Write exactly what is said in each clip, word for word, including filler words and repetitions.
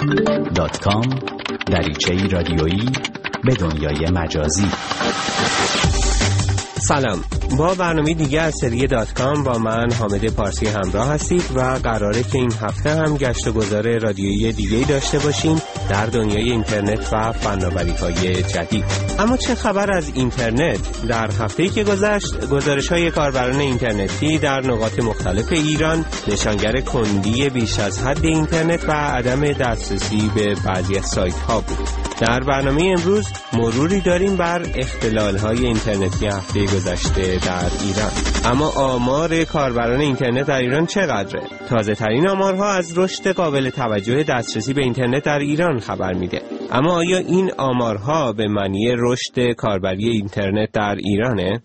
دات کام دریچه‌ای رادیویی به دنیای مجازی. سلام، با برنامه دیگه از سری دات کام با من حامد پارسی همراه هستید و قراره که این هفته هم گشت و گذار رادیویی دیگه‌ای داشته باشیم در دنیای اینترنت و فناوری‌های جدید. اما چه خبر از اینترنت؟ در هفته‌ای که گذشت گزارش‌های کاربران اینترنتی در نقاط مختلف ایران نشانگر کندی بیش از حد اینترنت و عدم دسترسی به بعضی از سایت‌ها بود. در برنامه امروز مروری داریم بر اختلال‌های اینترنتی هفته گذشته در ایران. اما آمار کاربران اینترنت در ایران چقدره؟ تازه ترین آمارها از رشد قابل توجه دسترسی به اینترنت در ایران خبر میده. اما آیا این آمارها به معنی رشد کاربری اینترنت در ایرانه؟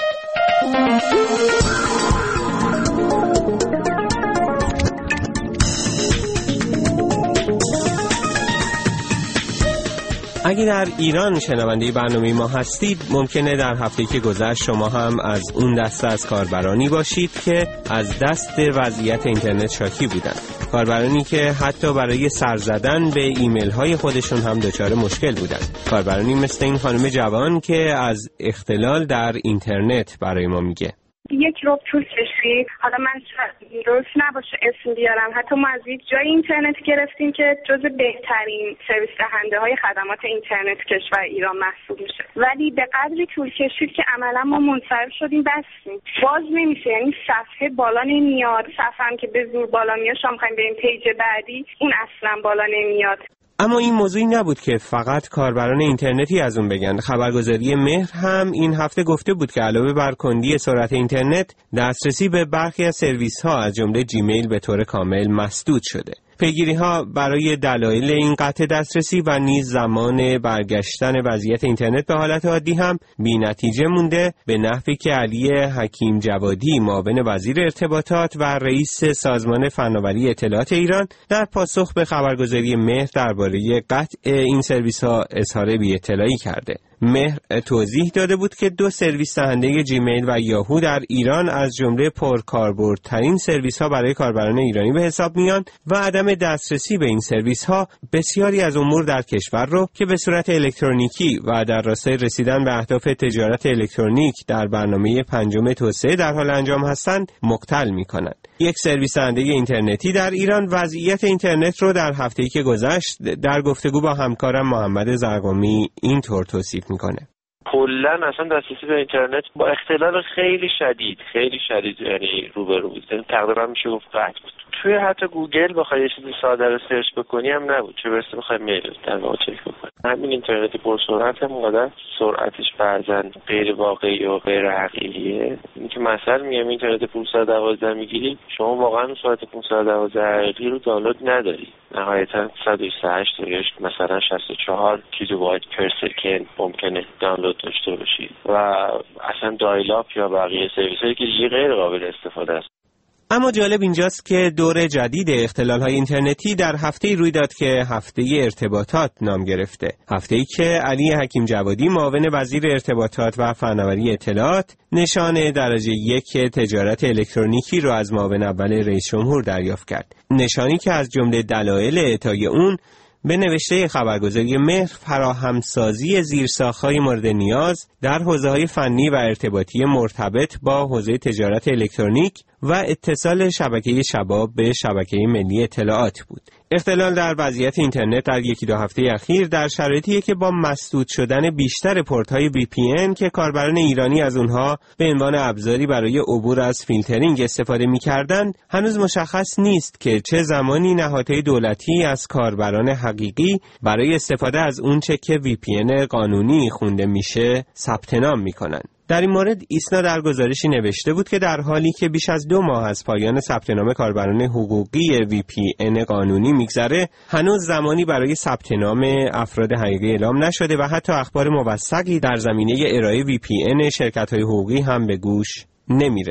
اگه در ایران شنونده برنامه ما هستید، ممکنه در هفته‌ای که گذشت شما هم از اون دسته از کاربرانی باشید که از دست وضعیت اینترنت شاکی بودن. کاربرانی که حتی برای سر زدن به ایمیل های خودشون هم دچار مشکل بودن. کاربرانی مثل این خانم جوان که از اختلال در اینترنت برای ما میگه. یک ربع طول کشید. حالا من درست نباشه اسم بیارم، حتی ما از یک جای اینترنت گرفتیم که جز بهترین سرویس دهنده های خدمات اینترنت کشور ایران محسوب میشه، ولی به قدری طول کشید که عملا ما منصرف شدیم بستیم. باز نمیشه، یعنی صفحه بالا نمیاد، صفحه هم که به زور بالا میاد شما میخوایم بریم پیج بعدی اون اصلا بالا نمیاد. اما این موضوعی نبود که فقط کاربران اینترنتی از اون بگن. خبرگزاری مهر هم این هفته گفته بود که علاوه بر کندی سرعت اینترنت، دسترسی به برخی از سرویس ها از جمله جیمیل به طور کامل مسدود شده. پیگیری ها برای دلایل این قطع دسترسی و نیز زمان برگشتن وضعیت اینترنت به حالت عادی هم بی نتیجه مونده، به نحوی که علی حکیم جوادی معاون وزیر ارتباطات و رئیس سازمان فناوری اطلاعات ایران در پاسخ به خبرگزاری مهر درباره قطع این سرویس ها اظهار بی اطلاعی کرده. مهر توضیح داده بود که دو سرویس دهنده جیمیل و یاهو در ایران از جمله پرکاربردترین سرویس ها برای کاربران ایرانی به حساب میان و عدم دسترسی به این سرویس ها بسیاری از امور در کشور رو که به صورت الکترونیکی و در راستای رسیدن به اهداف تجارت الکترونیک در برنامه پنجم توسعه در حال انجام هستند مختل میکنند. یک سرویس دهنده اینترنتی در ایران وضعیت اینترنت رو در هفته‌ای که گذشت در گفتگو با همکارم محمد زرقامی اینطور توصیف میکنه. کلاً اصلا دسترسی به اینترنت با اختلال خیلی شدید خیلی شدید یعنی روبرو بود. تقریبا میشه گفت قطع بود. توی حتی گوگل بخوای یه چیزی ساده رو سرچ بکنی هم نبود، چه برسه بخوای میل در واقع چک بکنی. همین اینترنت پرسرعت هم قدر سرعتش بعضن غیر واقعی و غیر حقیقیه. اینکه مثلا میگم اینترنت پانصد و دوازده میگیری، شما واقعا سرعت پانصد و دوازده حقیقی رو دانلود نداری. نهایتا صد و بیست و هشت یا مثلا شصت و چهار کیلوبایت پر سکند ممکنه دانلود داشته باشید و اصلا دایل-آپ یا بقیه سرویس‌هایی که دیگه غیر قابل استفاده است. اما جالب اینجاست که دور جدید اختلال‌های اینترنتی در هفته‌ای روی داد که هفته ارتباطات نام گرفته. هفته‌ای که علی حکیم جوادی معاون وزیر ارتباطات و فناوری اطلاعات نشان درجه یک تجارت الکترونیکی رو از معاون اول رئیس جمهور دریافت کرد. نشانی که از جمله دلایل اعطای اون به نوشته خبرگزاری مهر فراهمسازی زیرساخت‌های مورد نیاز در حوزه‌های فنی و ارتباطی مرتبط با حوزه تجارت الکترونیک و اتصال شبکه شباب به شبکه ملی اطلاعات بود. اختلال در وضعیت اینترنت در یکی دو هفته اخیر در شرایطیه که با مسدود شدن بیشتر پورت‌های وی پی ان که کاربران ایرانی از اونها به عنوان ابزاری برای عبور از فیلترینگ استفاده می‌کردند، هنوز مشخص نیست که چه زمانی نهادهای دولتی از کاربران حقیقی برای استفاده از اونچه که وی پی ان قانونی خونده میشه ثبت نام می‌کنند. در این مورد ایسنا در گزارشی نوشته بود که در حالی که بیش از دو ماه از پایان ثبت نام کاربران حقوقی وی پی ان قانونی میگذره، هنوز زمانی برای ثبت نام افراد حقیقی اعلام نشده و حتی اخبار موثقی در زمینه ارائه وی پی ان شرکت‌های حقوقی هم به گوش نمیرسه.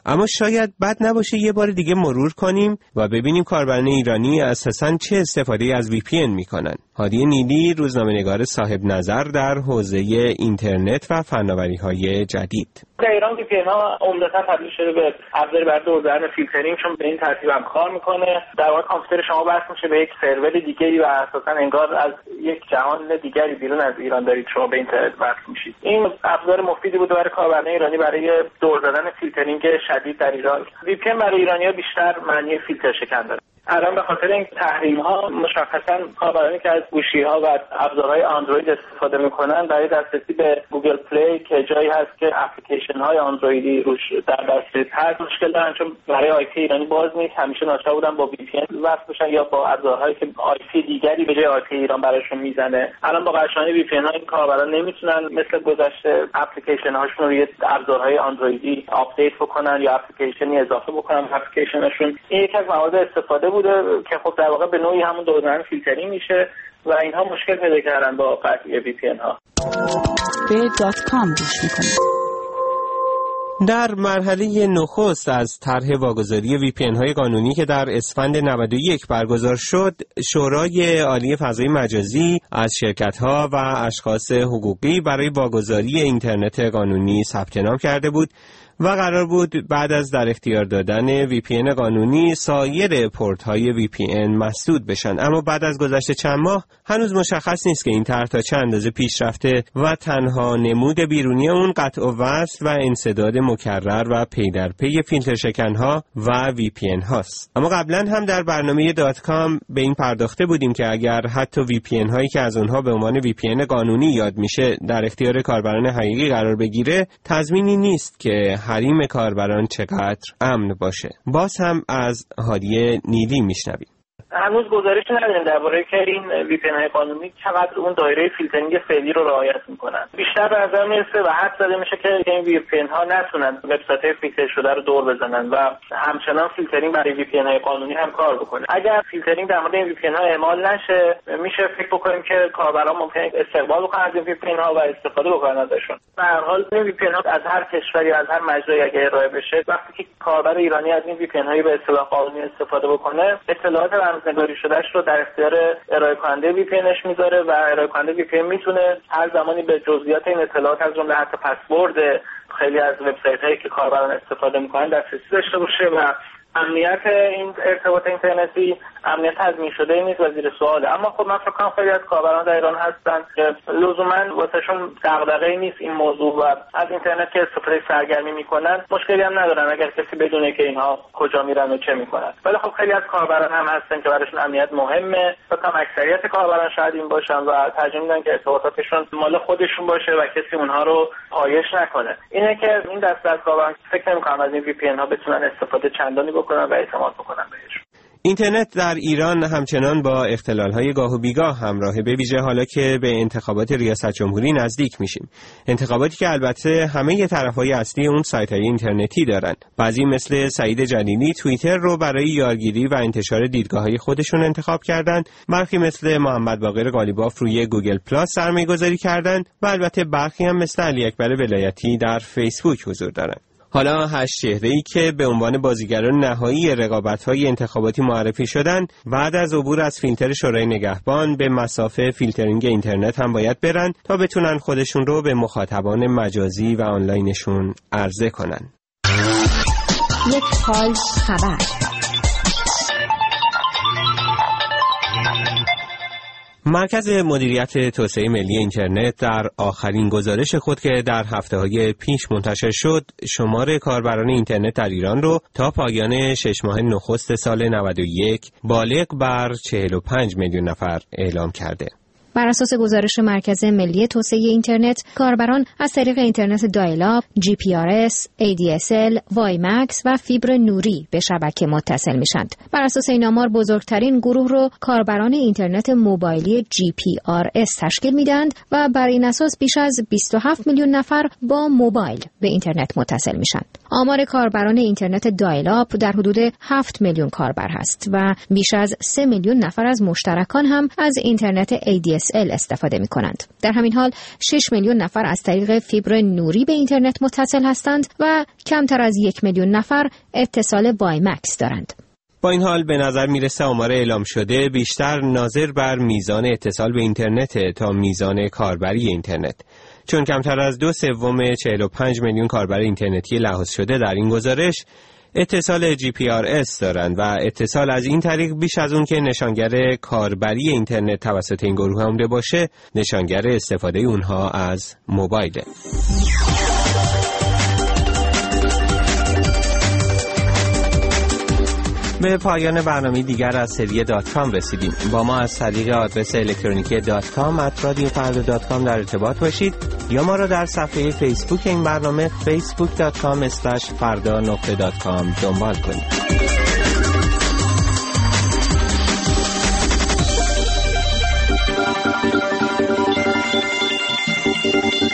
اما شاید بد نباشه یه بار دیگه مرور کنیم و ببینیم کاربران ایرانی اساساً چه استفاده از وی پی ان میکنن. هادی نیلی، روزنامه‌نگار صاحب نظر در حوزه اینترنت و فناوری‌های جدید. در ایران وی پی ان ها عمدتاً تبدیل شده به ابزاری برای دور زدن فیلترینگ، چون به این ترتیب هم کار میکنه. در واقع کامپیوتر شما وصل میشه به یک سرور دیگه‌ای و اساساً انگار از یک جهان دیگری بیرون از ایران دارید شما به اینترنت وصل میشید. این ابزار مفیدی بوده برای کاربران ایرانی برای دور زدن فیلترینگ شدید در ایران. وی پی ان برای ایرانی‌ها بیشتر معنی فیلتر شکن داره. الان به خاطر این تحریم ها مشخصا کاربرانی که از گوشی ها و ابزارهای اندروید استفاده میکنن برای دسترسی به گوگل پلی که جایی هست که اپلیکیشن های اندرویدی روش در دسترس هست مشکل دارن، چون برای آی پی ایرانی باز نیست. همیشه ناچار بودن با وی پی ان وصل بشن یا با ابزارهایی که آی پی دیگری به جای آی پی ایران براشون میزنه. الان با قشنگی وی پی ان ها این کاربران نمیتونن مثل گذشته اپلیکیشن هاشون رو یه ابزارهای اندرویدی آپدیت بکنن یا اپلیکیشنی اضافه بکنن به اپلیکیشنشون. این یک از موارد استفاده بوده که خب در واقع به نوعی همون دوران فیلترینگ میشه و اینها مشکل پیدا کردن با قطعی وی پی ان ها. به دات کام گوش میکنید. در مرحله نخست از طرح واگذاری وی پی ان های قانونی که در اسفند نود و یک برگزار شد، شورای عالی فضای مجازی از شرکت‌ها و اشخاص حقوقی برای واگذاری اینترنت قانونی ثبت نام کرده بود و قرار بود بعد از در اختیار دادن وی پی ان قانونی سایر پورت های وی پی ان مسدود بشن. اما بعد از گذشت چند ماه هنوز مشخص نیست که این طرح تا چه اندازه پیش رفته و تنها نمود بیرونی اون قطع و وصل و انسداد مکرر و پی در پی فیلتر شکن ها و وی پی ان هاست. اما قبلا هم در برنامه دات کام به این پرداخته بودیم که اگر حتی وی پی ان هایی که از اونها به عنوان وی پی ان قانونی یاد میشه در اختیار کاربران حقیقی قرار بگیره، تضمینی نیست که حریم کاربران چقدر امن باشه. باز هم از هادی نیلی میشنویم. هنوز گزارشی نداریم درباره که این وی پی ان های قانونی چقدر اون دایره فیلترینگ فعلی رو رعایت میکنن. بیشتر به نظر میرسه و حد زده میشه که این وی پی ان ها نتونن وبسایت فیلتر شده رو دور بزنن و همچنان فیلترینگ برای وی پی ان های قانونی هم کار بکنه. اگر فیلترینگ در مورد این وی پی ان ها اعمال نشه، میشه فکر بکنیم که کاربران ممکنه استقبال بکنن از این وی پی ان ها و استفاده بکنن ازشون. به هر حال این وی پی ان ها از هر کشوری از هر مجرایی اگه ارائه بشه، وقتی که کاربر ایرانی از این وی پی ان های به اصطلاح قانونی استفاده بکنه، اطلاعات رمزنگاری شدهش رو در اختیار ارائه کننده وی پی انش میذاره و ارائه کننده وی پی ان میتونه هر زمانی به جزئیات این اطلاعات از جمله حتی پسورد خیلی از وبسایت‌هایی که کاربران استفاده میکنن دسترسی داشته باشه و امنیت این ارتباط اینترنتی امنیت تضمین شده نیست و زیر سواله. اما خب من فکر کنم خیلی از کاربران در ایران هستن که لزوما واسهشون دغدغه‌ای نیست این موضوع و از اینترنت که استفاده سرگرمی میکنن مشکلی هم ندارن اگر کسی بدونه که اینها کجا میرن و چه میکنن. ولی خب خیلی از کاربران هم هستن که براشون امنیت مهمه. فکر کنم اکثریت کاربران شاید این باشن و ترجیح میدن که ارتباطاتشون مال خودشون باشه و کسی اونها رو پایش نکنه. اینه که این دسته از کاربران فکر نمی‌کنم از این وی پی ان ها بتونن استفاده چندانی بکنن و اعتماد بکنن بهش. اینترنت در ایران همچنان با اختلال‌های گاه و بیگاه همراهه، به ویژه حالا که به انتخابات ریاست جمهوری نزدیک میشیم. انتخاباتی که البته همه طرف‌های اصلی اون سایت‌های اینترنتی دارن. بعضی مثل سعید جلیلی توییتر رو برای یارگیری و انتشار دیدگاه‌های خودشون انتخاب کردند. برخی مثل محمد باقر قالیباف روی گوگل پلاس سرمایه‌گذاری کردند و البته برخی هم مثل علی اکبر ولایتی در فیسبوک حضور دارند. حالا هشت چهره‌ای که به عنوان بازیگران نهایی رقابت‌های انتخاباتی معرفی شدند، بعد از عبور از فیلتر شورای نگهبان به مسافه فیلترینگ اینترنت هم باید برن تا بتونن خودشون رو به مخاطبان مجازی و آنلاینشون عرضه کنن. یک حال خبر. مرکز مدیریت توسعه ملی اینترنت در آخرین گزارش خود که در هفته‌های پیش منتشر شد، شمار کاربران اینترنت در ایران رو تا پایان شش ماه نخست سال نود و یک بالغ بر چهل و پنج میلیون نفر اعلام کرده. بر اساس گزارش مرکز ملی توسعه اینترنت، کاربران از طریق اینترنت دایل-آپ، جی پی آر اس، ای دی اس ال، وای مکس و فیبر نوری به شبکه متصل میشند. بر اساس این آمار بزرگترین گروه رو کاربران اینترنت موبایلی جی پی آر اس تشکیل میدند و بر این اساس بیش از بیست و هفت میلیون نفر با موبایل به اینترنت متصل میشند. آمار کاربران اینترنت دایل-آپ در حدود هفت میلیون کاربر هست و بیش از سه میلیون نفر از مشترکان هم از اینترنت ای دی اس ال استفاده می کنند. در همین حال شش میلیون نفر از طریق فیبر نوری به اینترنت متصل هستند و کمتر از یک میلیون نفر اتصال وایمکس دارند. با این حال به نظر میرسه آمار اعلام شده بیشتر ناظر بر میزان اتصال به اینترنت تا میزان کاربری اینترنت، چون کمتر از دو سوم چهل و پنج میلیون کاربر اینترنتی لحاظ شده در این گزارش اتصال جی پی آر اس دارند و اتصال از این طریق بیش از اون که نشانگر کاربری اینترنت توسط این گروه عمده باشه، نشانگر استفاده اونها از موبایله. به پایان برنامه دیگر از سری دات کام رسیدیم. با ما از طریق آدرس الکترونیکی دات کام ات رادیو فردا دات کام در ارتباط باشید یا ما را در صفحه فیسبوک این برنامه فیسبوک دات کام اسلش فردا نقطه دات کام دنبال کنید.